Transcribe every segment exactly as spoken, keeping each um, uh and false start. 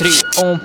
три, ум.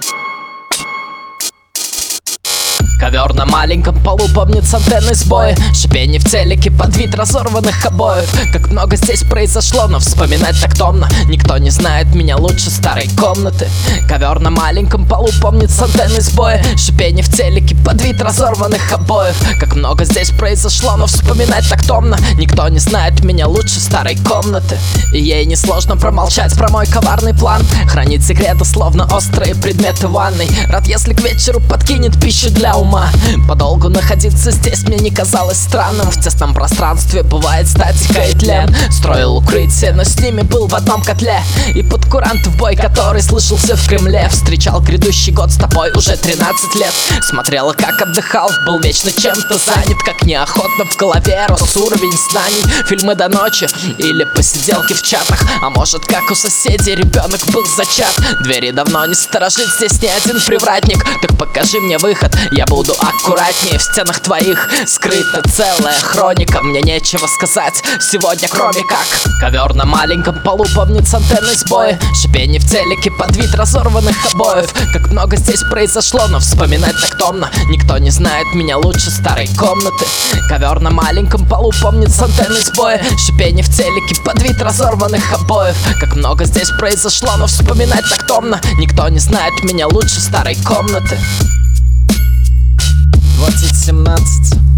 Ковер на маленьком полу помнит с антенной сбои, шипение в телеке под вид разорванных обоев. Как много здесь произошло, но вспоминать так томно. Никто не знает меня лучше старой комнаты. Ковер на маленьком полу помнит с антенной сбои, шипение в телеке под вид разорванных обоев. Как много здесь произошло, но вспоминать так томно. Никто не знает меня лучше старой комнаты. И ей несложно промолчать про мой коварный план, хранить секреты, словно острые предметы в ванной. Рад, если к вечеру подкинет пищу для ума. Подолгу находиться здесь мне не казалось странным. В тесном пространстве бывает статика и тлен. Строил укрытие, но с ними был в одном котле. И под курант в бой, который слышался в Кремле. Встречал грядущий год с тобой уже тринадцать лет. Смотрела, как отдыхал, был вечно чем-то занят. Как неохотно в голове рос уровень знаний. Фильмы до ночи или посиделки в чатах. А может, как у соседей ребенок был зачат. Двери давно не сторожит здесь ни один привратник. Так покажи мне выход, я буду аккуратнее. В стенах твоих скрыта целая хроника. Мне нечего сказать сегодня, кроме как ковер на маленьком полу помнит с антенной сбои, шипение в телеке под вид разорванных обоев. Как много здесь произошло, но вспоминать так томно. Никто не знает меня лучше старой комнаты. Ковер на маленьком полу помнит с антенной сбои, шипение в телеке под вид разорванных обоев. Как много здесь произошло, но вспоминать так томно. Никто не знает меня лучше старой комнаты. двадцать семнадцать